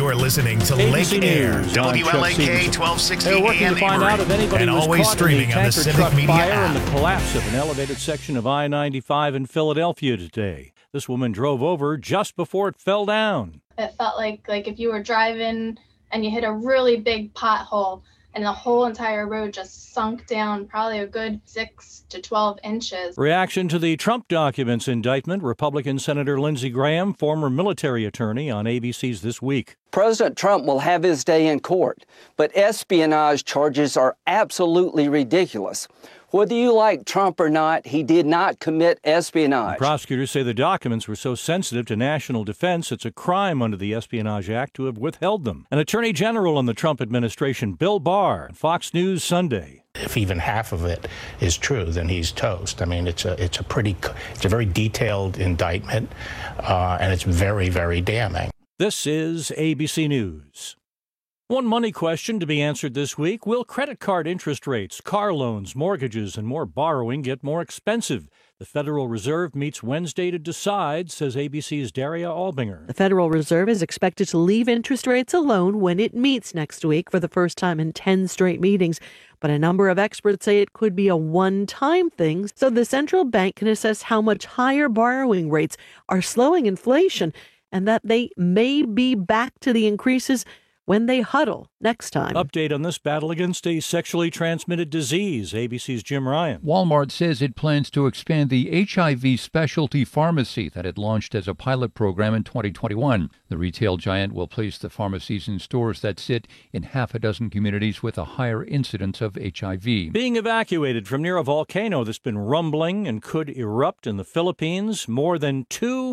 You're listening to ABC Lake Air, News. WLAK 1260 They're working AM to find out if anybody and was always caught in streaming the on the tanker Civic truck Media fire app. and the collapse of an elevated section of I-95 in Philadelphia today. This woman drove over just before it fell down. It felt like if you were driving and you hit a really big pothole and the whole entire road just sunk down probably a good 6 to 12 inches. Reaction to the Trump documents indictment, Republican Senator Lindsey Graham, former military attorney, on ABC's This Week. President Trump will have his day in court, but espionage charges are absolutely ridiculous. Whether you like Trump or not, he did not commit espionage. Prosecutors say the documents were so sensitive to national defense, it's a crime under the Espionage Act to have withheld them. An attorney general in the Trump administration, Bill Barr, Fox News Sunday. If even half of it is true, then he's toast. I mean, it's a very detailed indictment, and it's very, very damning. This is ABC News. One money question to be answered this week: will credit card interest rates, car loans, mortgages, and more borrowing get more expensive? The Federal Reserve meets Wednesday to decide, says ABC's Daria Albinger. The Federal Reserve is expected to leave interest rates alone when it meets next week for the first time in 10 straight meetings. But a number of experts say it could be a one-time thing, so the central bank can assess how much higher borrowing rates are slowing inflation and that they may be back to the increases when they huddle next time. Update on this battle against a sexually transmitted disease. ABC's Jim Ryan. Walmart says it plans to expand the HIV specialty pharmacy that it launched as a pilot program in 2021. The retail giant will place the pharmacies in stores that sit in half a dozen communities with a higher incidence of HIV. Being evacuated from near a volcano that's been rumbling and could erupt in the Philippines, more than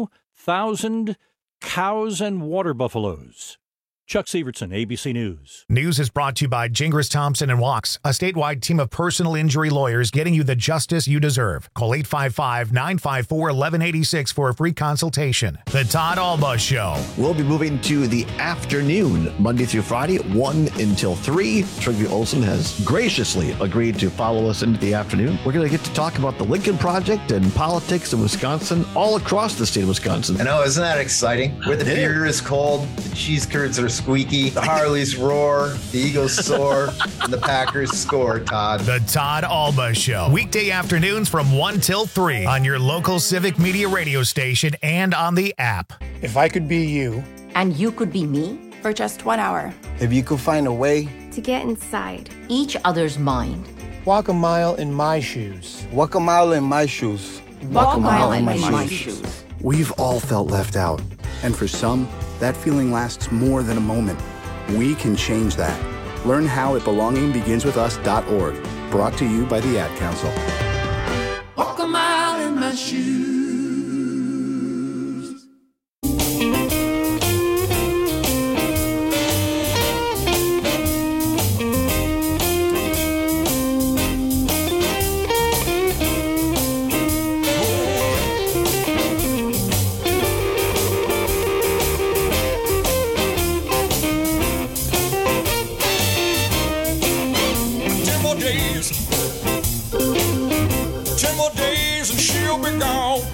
2,000 cows and water buffaloes. Chuck Severson, ABC News. News is brought to you by Gingras Thompson and Walks, a statewide team of personal injury lawyers getting you the justice you deserve. Call 855-954-1186 for a free consultation. The Todd Alba Show. We'll be moving to the afternoon, Monday through Friday, 1 until 3. Trygve Olsen has graciously agreed to follow us into the afternoon. We're going to get to talk about the Lincoln Project and politics in Wisconsin, all across the state of Wisconsin. I know, isn't that exciting? Where the beer is cold, the cheese curds are squeaky, the Harleys roar, the Eagles soar, and the Packers score, Todd. The Todd Alba Show. Weekday afternoons from 1 till 3 on your local Civic Media radio station and on the app. If I could be you. And you could be me. For just 1 hour. If you could find a way. To get inside. Each other's mind. Walk a mile in my shoes. Walk a mile in my shoes. Walk a mile in my shoes. We've all felt left out. And for some, that feeling lasts more than a moment. We can change that. Learn how at belongingbeginswithus.org. Brought to you by the Ad Council. Walk a mile in my shoes. She'll be gone.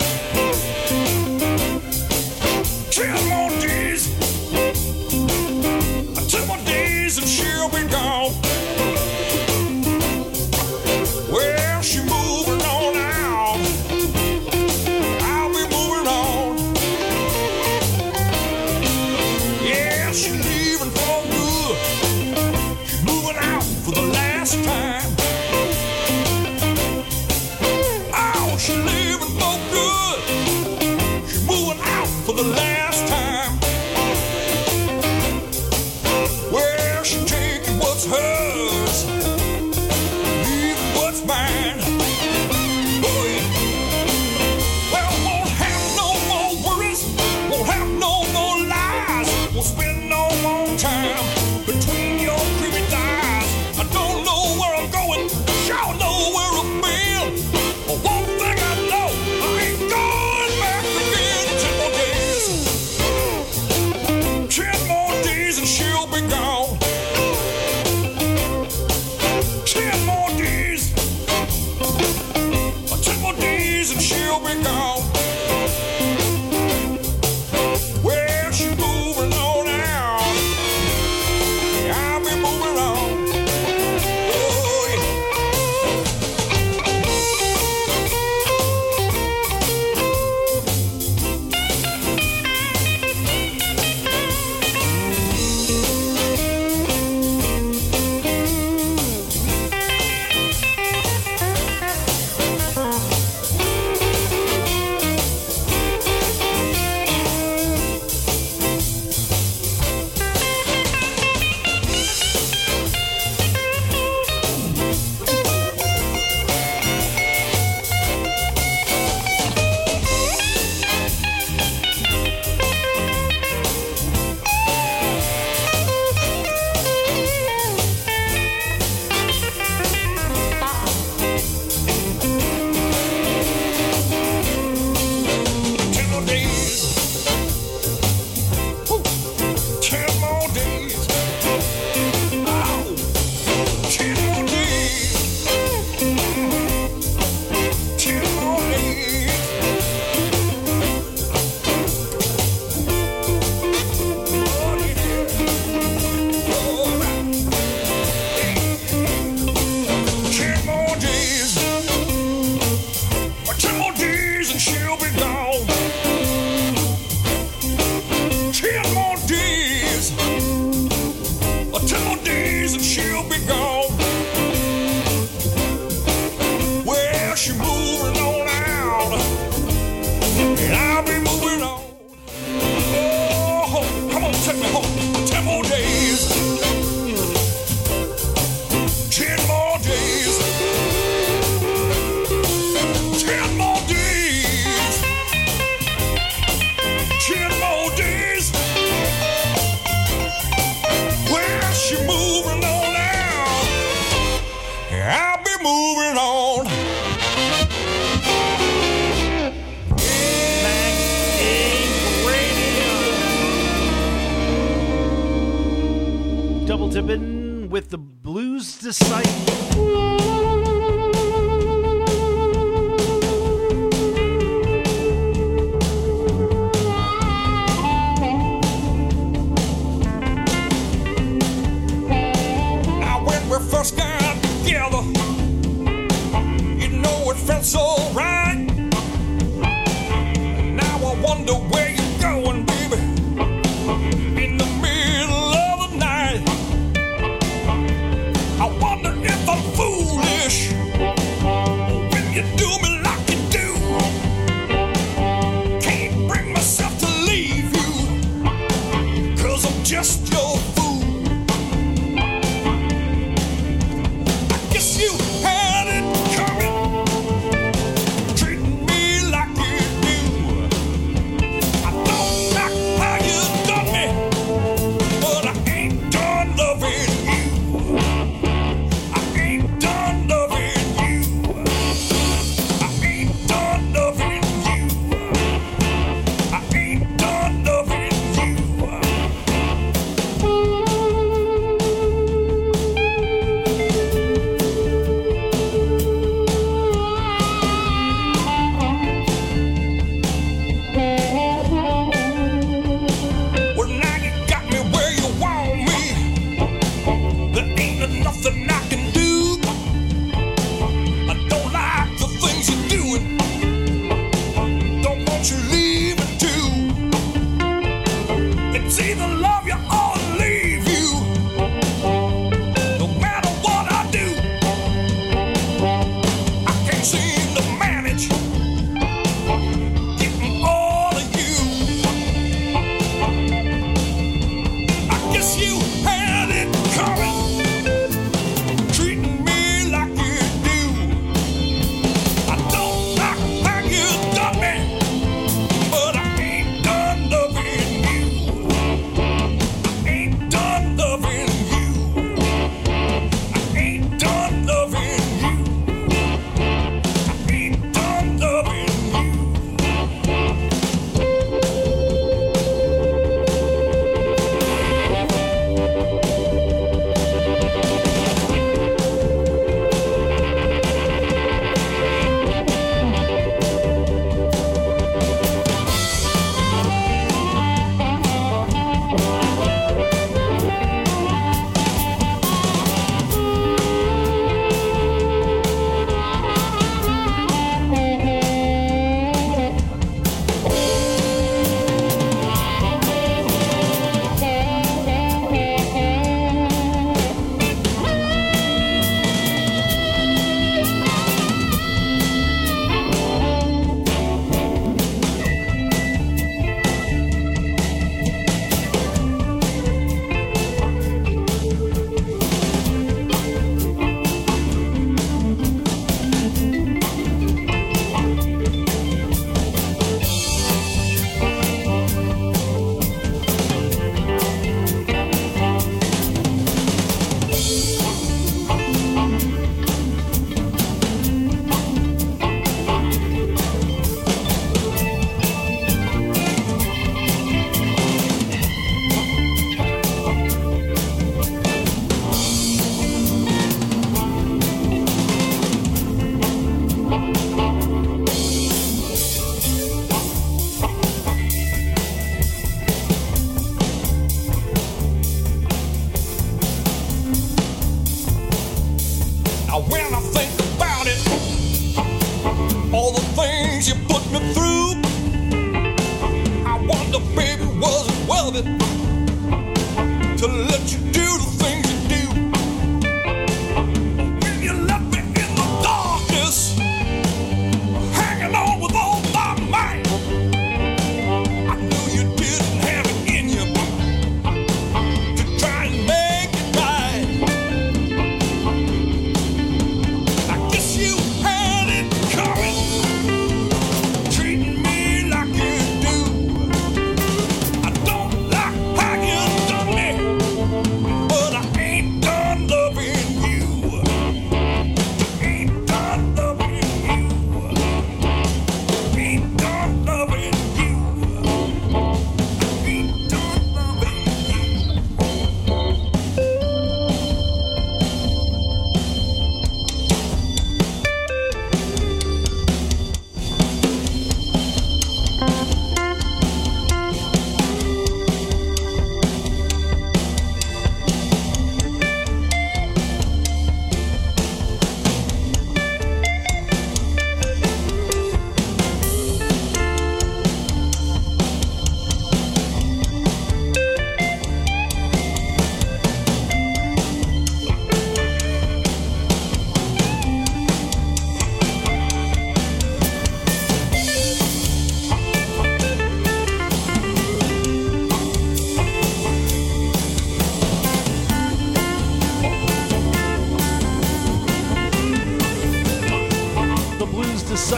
Apple Tippin with the Blues Disciple. First got together, you know it felt so right. Now I wonder where you're going, baby, in the middle of the night. I wonder if I'm foolish when you do me like you do. Can't bring myself to leave you, 'cause I'm just your fool. You had it coming, treating me like you do. I thought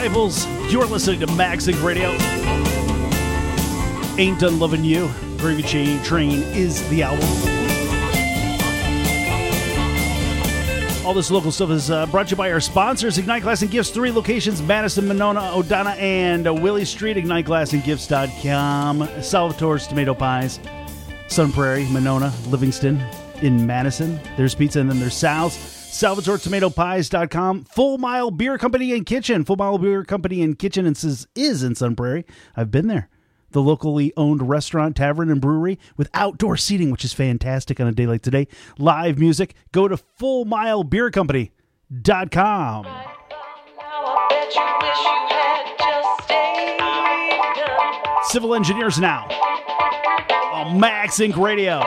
Disciples. You're listening to Maxing Radio. Ain't Done Loving You. Gravy Train is the album. All this local stuff is brought to you by our sponsors, Ignite Glass and Gifts, 3 locations, Madison, Monona, Odonna, and Willie Street, IgniteGlassandGifts.com, Salvatore's Tomato Pies, Sun Prairie, Monona, Livingston, in Madison. There's pizza, and then there's Sal's, SalvatoreTomatoPies.com, Full Mile Beer Company and Kitchen. Full Mile Beer Company and Kitchen is in Sun Prairie. I've been there. The locally owned restaurant, tavern, and brewery with outdoor seating, which is fantastic on a day like today. Live music. Go to FullMileBeerCompany.com. Civil Engineers Now on Max Inc. Radio.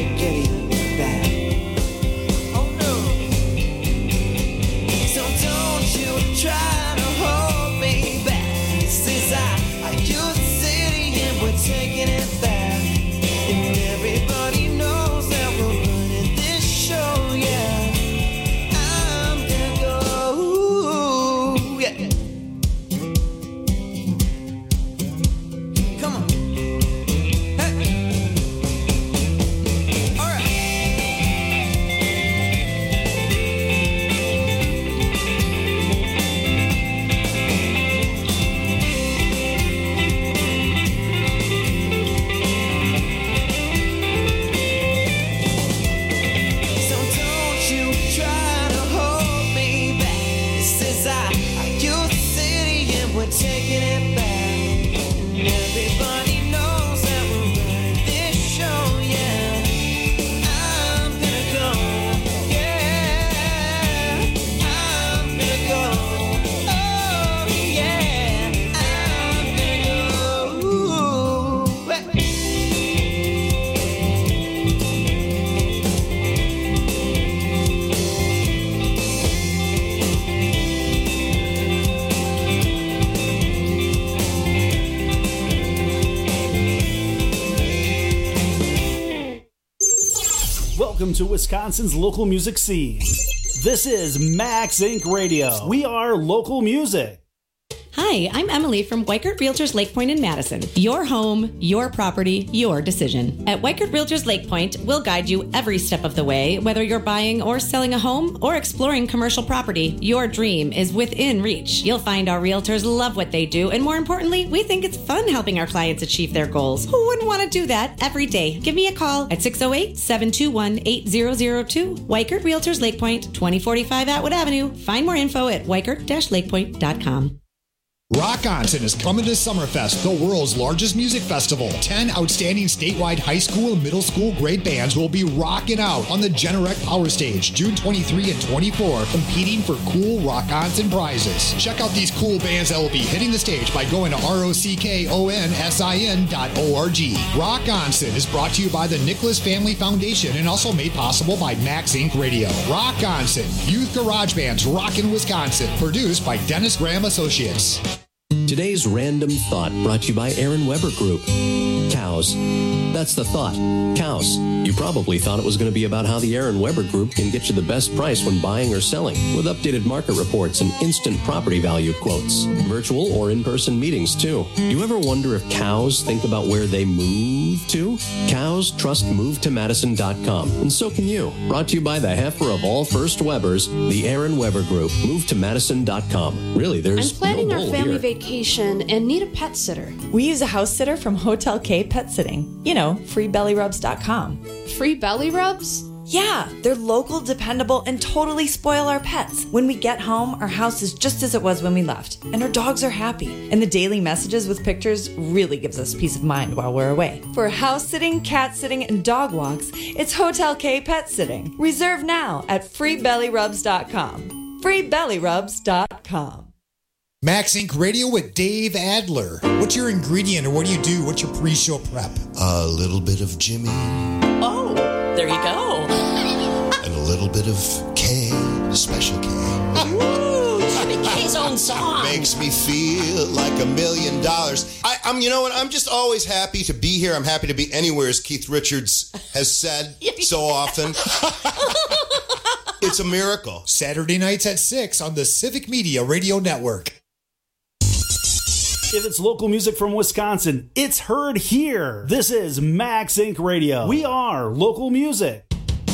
it getting bad? Oh no. So don't you try to hold me back. This is our youth city and we're taking it back. And everybody knows that we're running this show, yeah. I'm gonna go, yeah. Come on. Hey. All right. So don't you try to hold me back. This is our youth city and we're taking it back. And everybody knows that we're running this show, yeah. I'm gonna go, yeah. I'm gonna go, oh yeah. I'm gonna go. Welcome to Wisconsin's local music scene. This is Max Inc. Radio. We are local music. Hi, I'm Emily from Weichert Realtors Lake Point in Madison. Your home, your property, your decision. At Weichert Realtors Lake Point, we'll guide you every step of the way, whether you're buying or selling a home or exploring commercial property. Your dream is within reach. You'll find our realtors love what they do, and more importantly, we think it's fun helping our clients achieve their goals. Who wouldn't want to do that every day? Give me a call at 608-721-8002. Weichert Realtors Lake Point, 2045 Atwood Avenue. Find more info at weichert-lakepoint.com. Rock Onsen is coming to Summerfest, the world's largest music festival. 10 outstanding statewide high school and middle school grade bands will be rocking out on the Generac Power Stage June 23 and 24, competing for cool Rock Onsen prizes. Check out these cool bands that will be hitting the stage by going to rockonsin.org. Rock Onsen is brought to you by the Nicholas Family Foundation and also made possible by Max Inc. Radio. Rock Onsen, youth garage bands rockin' Wisconsin, produced by Dennis Graham Associates. Today's Random Thought brought to you by Aaron Weber Group. Cows. That's the thought. Cows. You probably thought it was going to be about how the Aaron Weber Group can get you the best price when buying or selling, with updated market reports and instant property value quotes. Virtual or in-person meetings, too. Do you ever wonder if cows think about where they move to? Cows trust MoveToMadison.com, and so can you. Brought to you by the heifer of all first Webers, the Aaron Weber Group. MoveToMadison.com. Really, there's I'm planning no our bull family here. vacation and need a pet sitter. We use a house sitter from Hotel K Pet Sitting. You know, freebellyrubs.com. Free belly rubs? Yeah, they're local, dependable, and totally spoil our pets. When we get home, our house is just as it was when we left, and our dogs are happy. And the daily messages with pictures really gives us peace of mind while we're away. For house sitting, cat sitting, and dog walks, it's Hotel K Pet Sitting. Reserve now at freebellyrubs.com. freebellyrubs.com. Max Inc. Radio with Dave Adler. What's your ingredient, or what do you do? What's your pre-show prep? A little bit of Jimmy. Oh, there you go. And a little bit of K, Special K. Ooh, Jimmy K's own song. Makes me feel like $1 million. I'm, you know what? I'm just always happy to be here. I'm happy to be anywhere, as Keith Richards has said so often. It's a miracle. Saturday nights at 6 on the Civic Media Radio Network. If it's local music from Wisconsin, it's heard here. This is Max Inc. Radio. We are local music.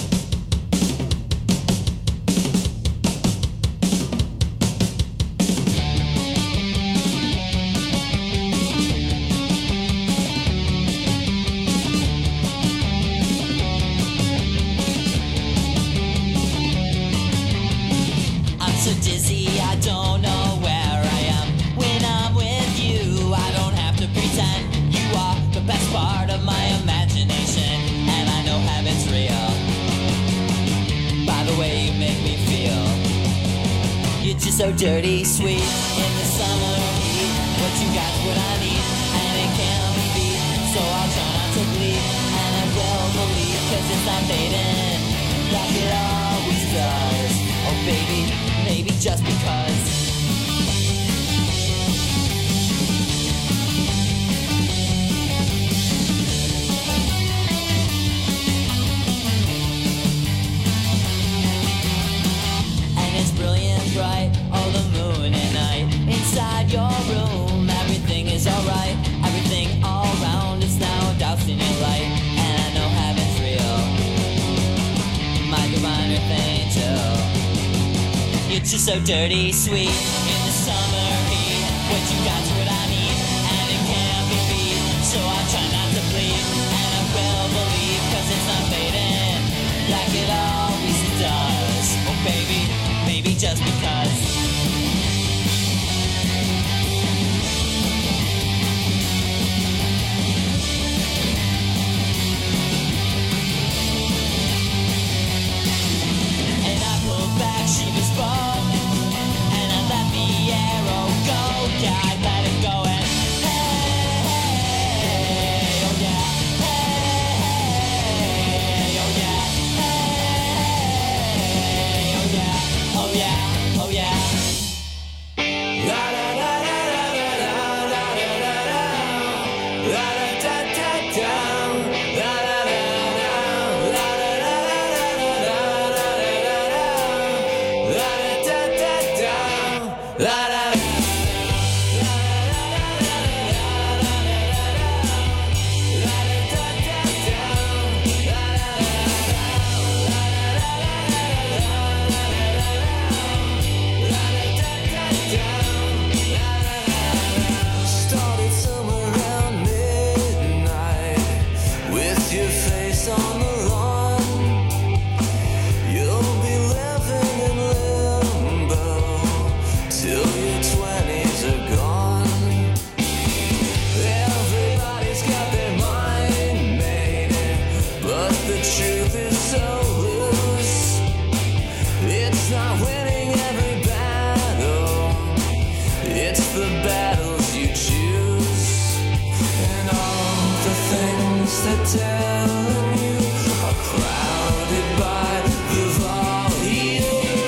I'm so dizzy, I don't know where I am. When I'm with you, I don't have to pretend. You are the best part of my imagination, and I know heaven's real. By the way you make me feel, you're just so dirty sweet in the summer heat. What you got's what I need, and it can't be beat. So I'll try not to bleed, and I will believe 'cause it's not fading like it always does. Oh baby, maybe just because. It's brilliant bright, oh the moon at night. Inside your room, everything is alright. Everything all around is now doused in your light. And I know heaven's real, my divine earth angel. You're just so dirty sweet in the summer heat. What you got's what I need, and it can't be beat. So I try not to bleed, and I will believe, 'cause it's not fading like it always does. Oh baby, maybe just because. And I pulled back, she was wrong, and I let the arrow go. Yeah, I let it go and hey, oh yeah, hey, oh yeah, hey, oh yeah. Oh yeah, oh yeah. La la la la la la la la la la la da da da la la la la la la la la da da da la la. Started somewhere around midnight with your face on the lawn. You'll be living in limbo till your 20s are gone. Everybody's got their mind made, but the truth is so loose. It's not winning every battle, it's the battles you choose. And all the things that tell you are crowded by the volume.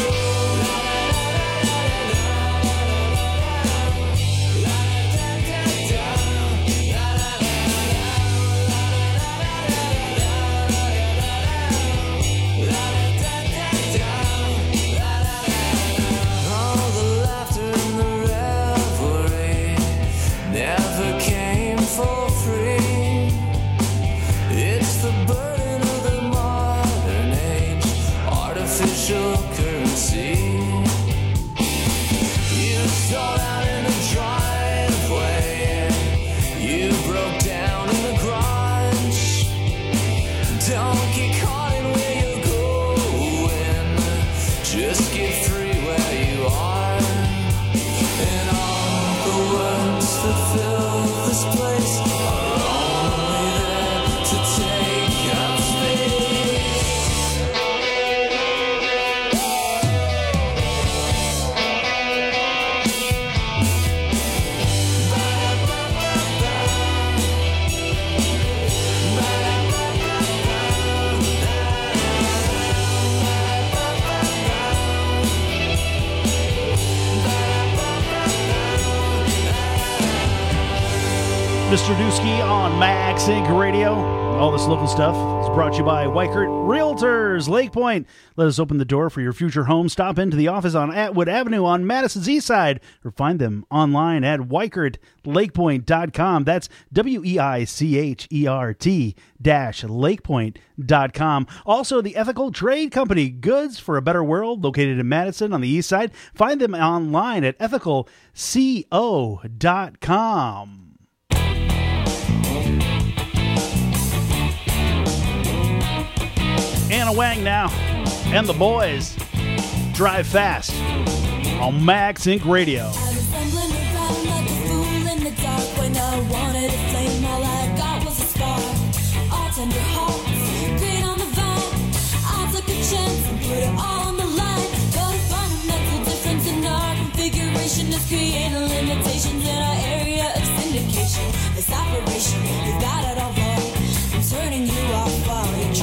All the laughter and the revelry never came for free. It's the burden of the modern age, artificial currency. You sold out in a driveway, you broke down in a garage. Don't get caught in where you're going, just get free where you are. And all the words that fill this place are only there to take up space. Mr. Dusky on Max Inc. Radio. All this local stuff is brought to you by Weikert Realtors, Lake Point. Let us open the door for your future home. Stop into the office on Atwood Avenue on Madison's East Side, or find them online at WeichertLakePoint.com. That's WEICHERT-LakePoint.com. Also, the Ethical Trade Company, Goods for a Better World, located in Madison on the East Side. Find them online at ethicalco.com. Anna Wang now, and the boys drive fast on Max Inc. Radio. I was stumbling around like a fool in the dark when I wanted a flame. All I got was a spark. All tender hearts, green on the vine. I took a chance and put it all on the line. Got a fundamental difference in our configuration is creating limitations in our area of syndication. This operation, you've got it all wrong. I'm turning you off while you're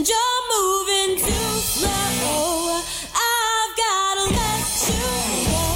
and you're moving too slow. I've gotta let you go.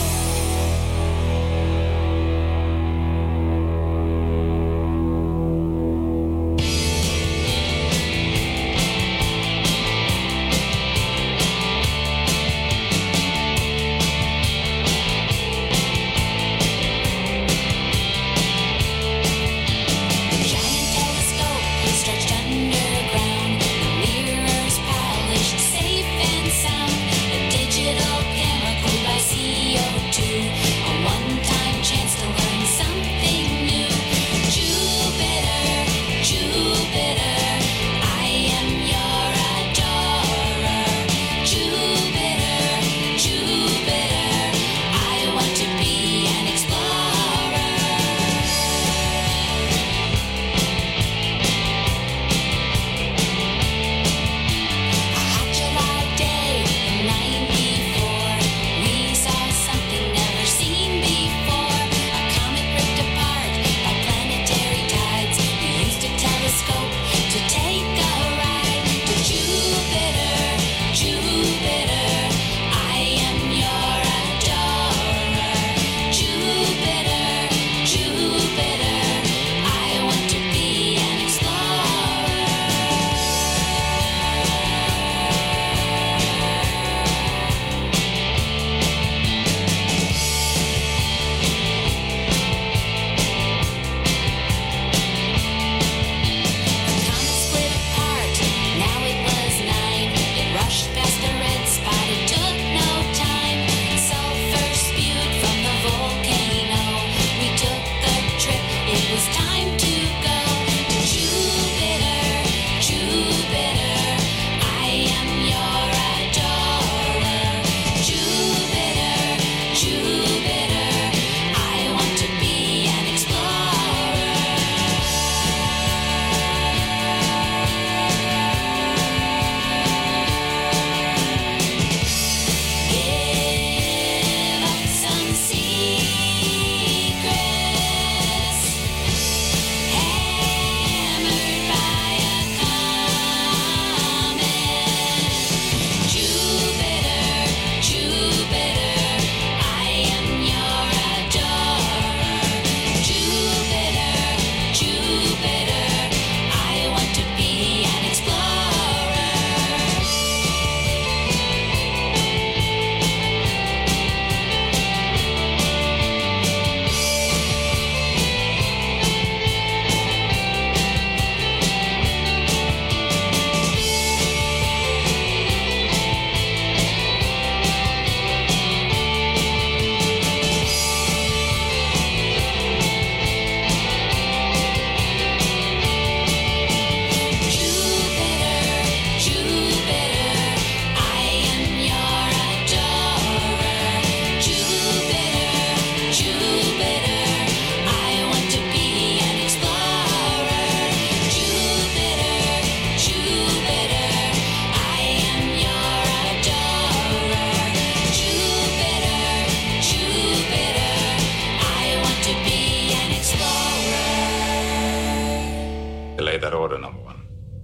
That order, number one.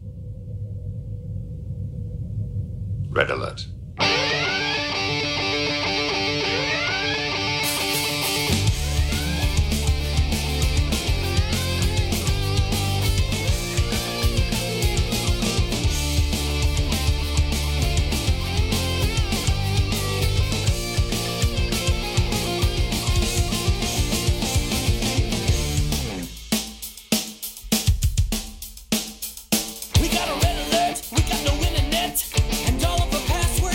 Red alert. We got a red alert, we got no internet, and all of our passwords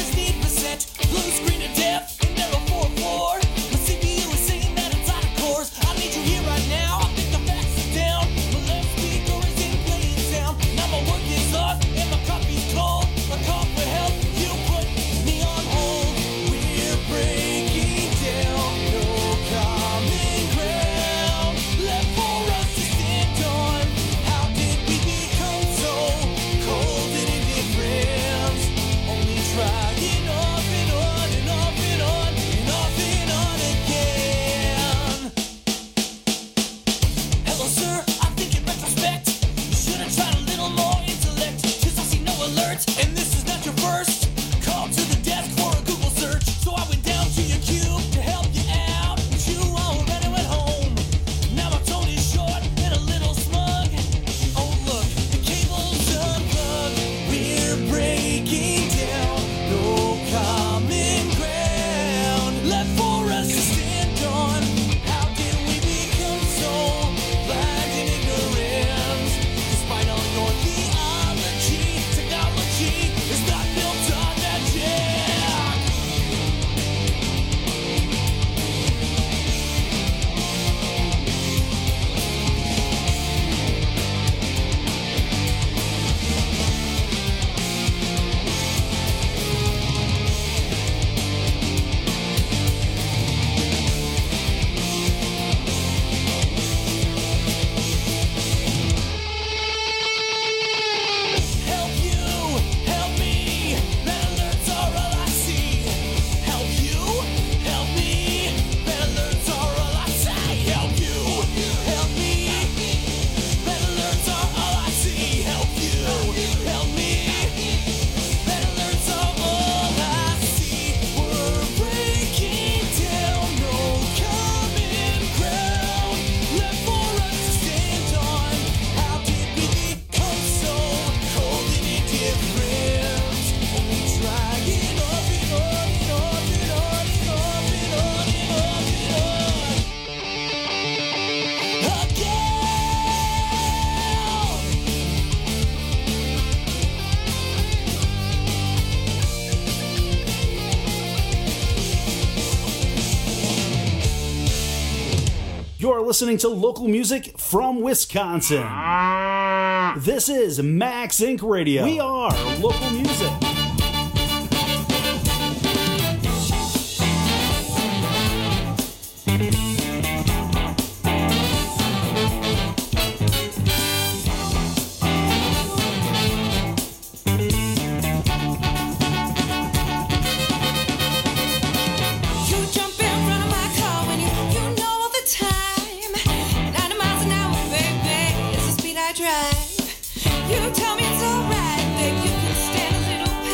You're listening to local music from Wisconsin. This is Max Inc. Radio. We are local music. You tell me it's alright, that you can stand a little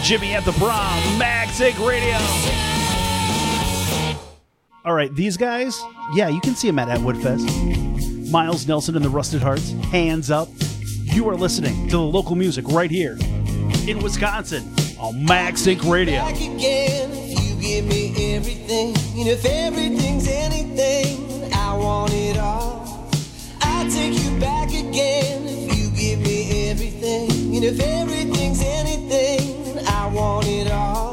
Jimmy at the Prom, Max Inc. Radio. All right, these guys, yeah, you can see them at Woodfest. Miles Nelson and the Rusted Hearts, Hands Up. You are listening to the local music right here in Wisconsin on Max Inc. Radio. Back again, if you give me everything, and if everything's anything, I want it all. I'll take you back again, if you give me everything, and if everything's anything, I want it all.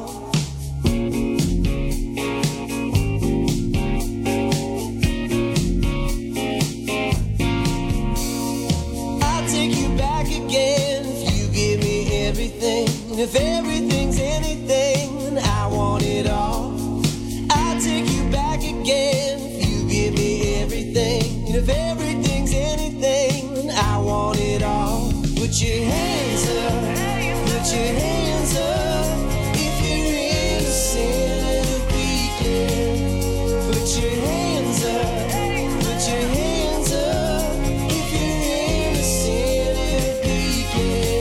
And if everything's anything, I want it all. I'll take you back again if you give me everything. And if everything's anything, I want it all. Put your hands up, put your hands up. If you're innocent, it'll be clear. Put your hands up, put your hands up. If you're innocent, it'll be clear.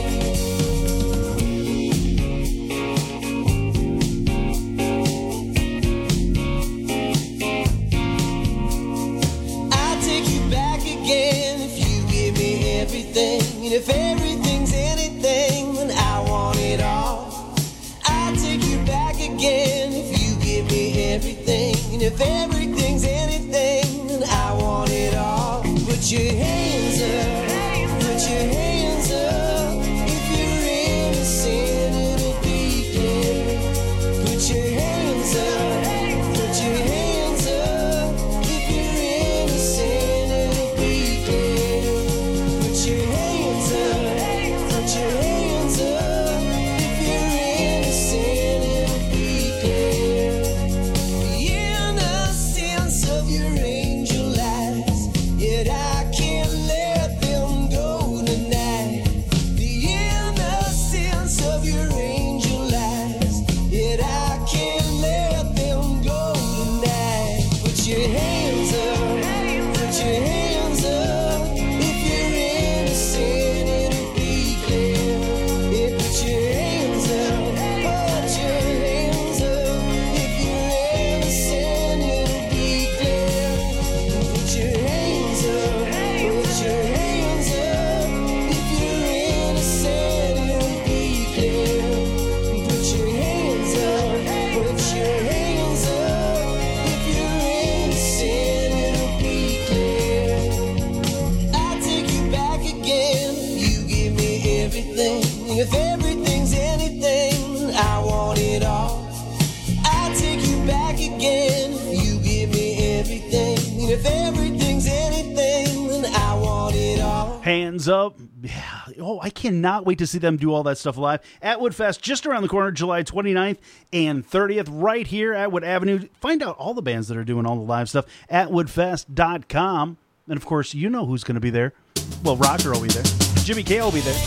And if everything's anything, then I want it all. I'll take you back again if you give me everything. And if everything's anything, then I want it all. Put your hands up, put your hands up. If you're innocent, it'll be clear. Put your hands up, put your hands up. If you're innocent, it'll be clear. Put your hands up, put your hands up. If you're innocent, it'll be clear. The innocence of your angel eyes, yet I can't let them go tonight. The innocence of your angel eyes, yet I can't let them go tonight. Put your hands up, put your hands up. If you're innocent, it'll be clear. Yeah, put your hands up, put your hands up. If you're innocent, it'll be clear. Put your hands up, put your hands up. If you're innocent, it'll be clear. Put your hands up, put your hands up. If you're innocent, it'll be clear. I'll take you back again. You give me everything. And if everything's anything, I want it all. I'll take you back again. You give me everything. And if everything's anything, then I want it all. Hands Up. Yeah. Oh, I cannot wait to see them do all that stuff live at Woodfest, just around the corner, July 29th and 30th, right here at Wood Avenue. Find out all the bands that are doing all the live stuff at woodfest.com. And, of course, you know who's going to be there. Well, Rocker will be there. Jimmy K will be there.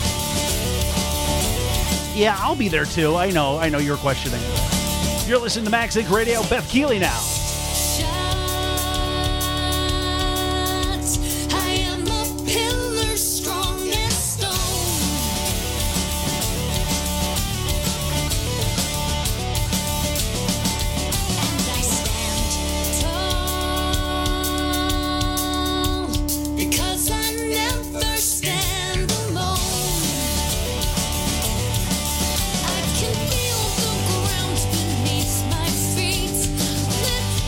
Yeah, I'll be there, too. I know you're questioning. You're listening to Max Inc. Radio. Beth Keeley now. I am a pillar strong as stone. And I stand tall because I never stand alone. I can feel the ground beneath my feet.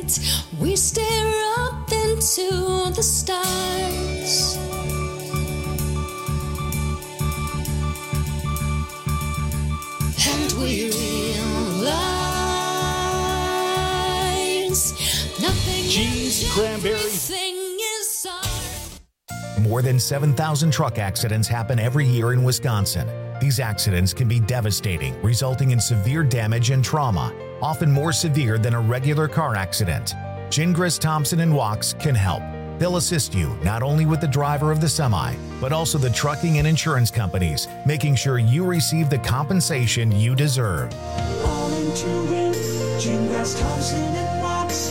night, we stare up into the stars. And we realize nothing Cheese, is cranberry. everything is ours. More than 7,000 truck accidents happen every year in Wisconsin. These accidents can be devastating, resulting in severe damage and trauma, often more severe than a regular car accident. Gingras, Thompson, and Wachs can help. They'll assist you not only with the driver of the semi, but also the trucking and insurance companies, making sure you receive the compensation you deserve. All into it, Gingras, Thompson, and Wachs,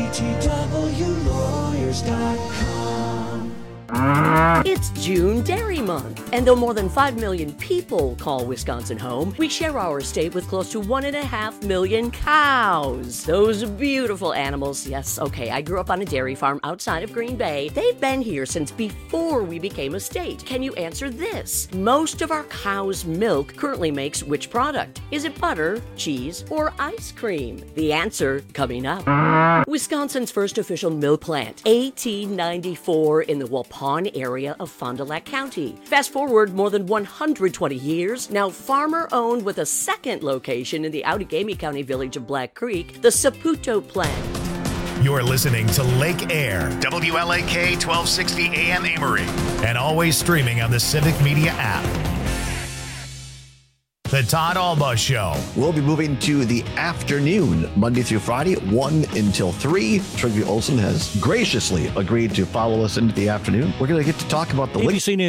GTWlawyers.com. It's June Dairy Month, and though more than 5 million people call Wisconsin home, we share our state with close to 1.5 million cows. Those beautiful animals. Yes, okay, I grew up on a dairy farm outside of Green Bay. They've been here since before we became a state. Can you answer this? Most of our cow's milk currently makes which product? Is it butter, cheese, or ice cream? The answer coming up. Wisconsin's first official milk plant, 1894 in the Waupun area of Fond du Lac County. Fast forward more than 120 years, now farmer-owned with a second location in the Outagamie County village of Black Creek, the Saputo plant. You're listening to Lake Air, WLAK 1260 AM Amory, and always streaming on the Civic Media app. The Todd Alba Show. We'll be moving to the afternoon, Monday through Friday, 1 until 3. Trygve Olsen has graciously agreed to follow us into the afternoon. We're going to get to talk about the ABC News.